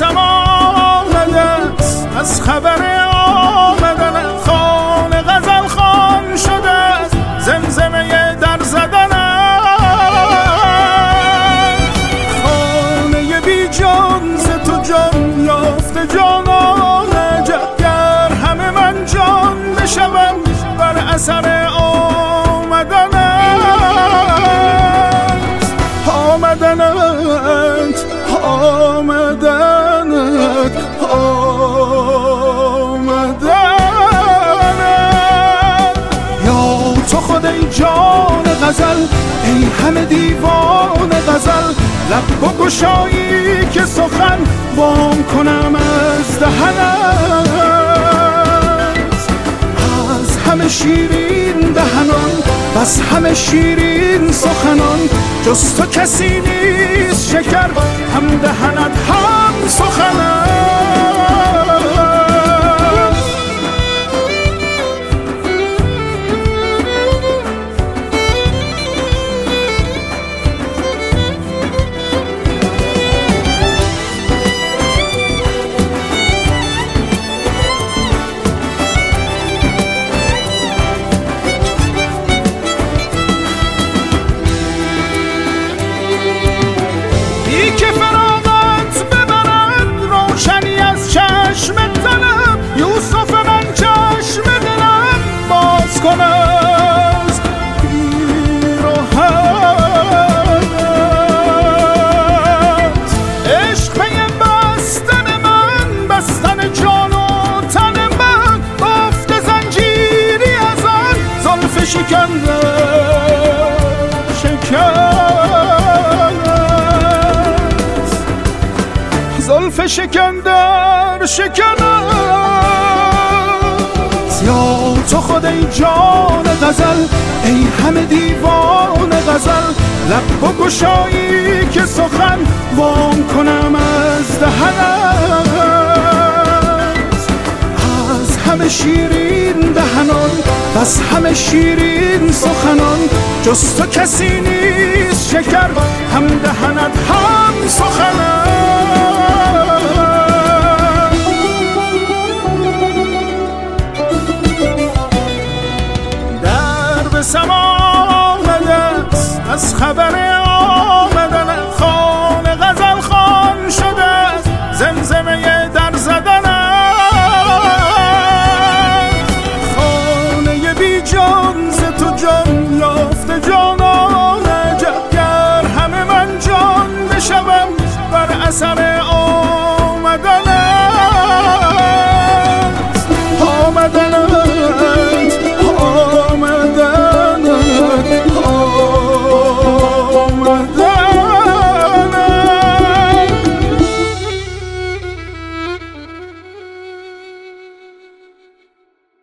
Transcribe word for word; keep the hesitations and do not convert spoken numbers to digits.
سما آمده است، از خبر آمدن خانه غزل خوان شده است، زمزمه در زدن خانه بی جان ز تو جان یافته جانانه گر همه من جان بشوم بر اثر آمدنت آمدنت آمدنت آمدنت یا تو خود ای جان غزل، ای همه دیوان غزل، لب بگشایی که سخن وام کنم از دهنت. از همه شیرین دهنان بس همه شیرین سخنان، جز تو کسی نیست شکر، هم دهنت هم سخنت. که فراغت ببرد روشنی از چشم تنم، یوسف من چشم دلم باز کن از پیراهنت. عشق پی بستن من، بستن جان و تن من، بافت زنجیری از آن زلف شکنده شکن زلف شکندر شکنت. یا تو خود ای جان غزل، ای همه دیوان غزل، لب بگشایی که سخن وام کنم از دهنت. از همه شیرین دهنان بس همه شیرین سخنان، جز تو کسی نیست شکر، هم دهنت هم سخنت. سما آمده است، از خبر آمدن خانه غزل خوان شده است، زمزمه